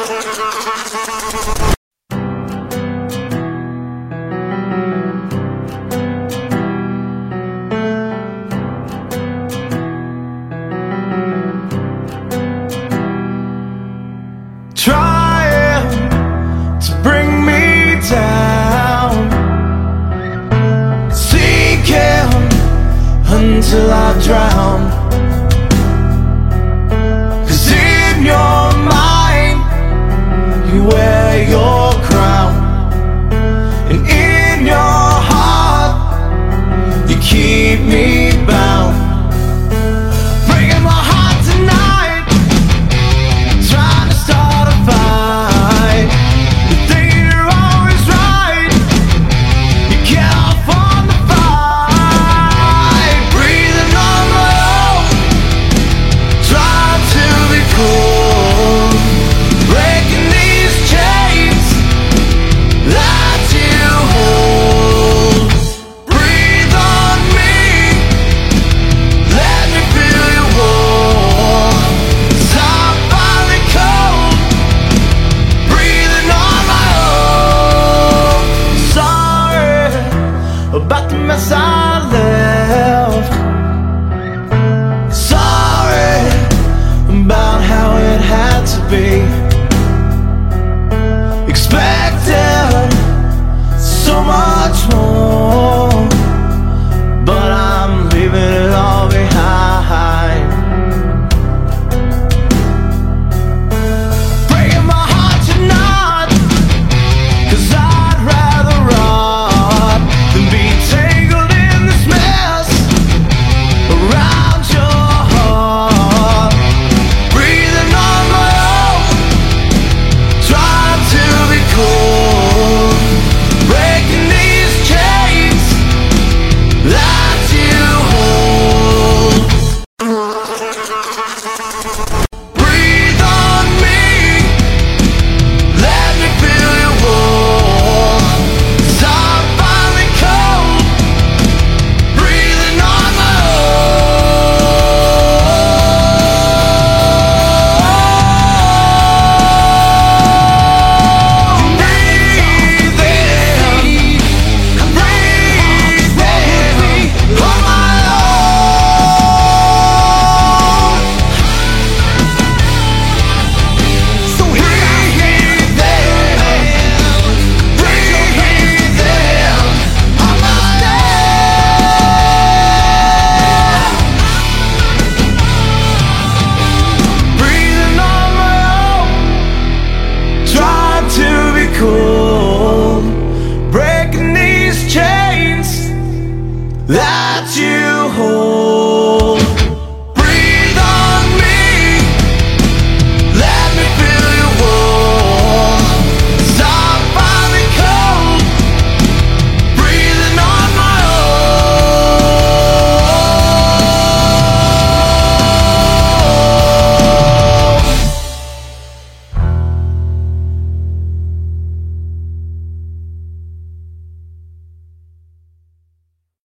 Trying to bring me down, sinking until I drown. 'Cause in your mind you wear your crown, and in your heart you keep me bound. Breaking my heart tonight, trying to start a fight. You think you're always right, you get off on the fight. Breathing on my own, trying to be cool. Breaking these chains that you hold. Breathe on me, let me feel your warmth. 'Cause I'm finally cold, breathing on my own. Sorry about the mess I left. Sorry about how it had to be. Expected so much more, but I'm leaving it all behind. Breaking my heart tonight, 'cause I'd rather rot than be tangled in this mess around your heart. Breathing on my own, trying to be cool. Breaking these chains that you hold. Breathe on me, let me feel your warmth. 'Cause I'm finally cold, breathing on my own. Breathing on my own. So breathing on my own, trying to be cool. Breaking these chains that you hold.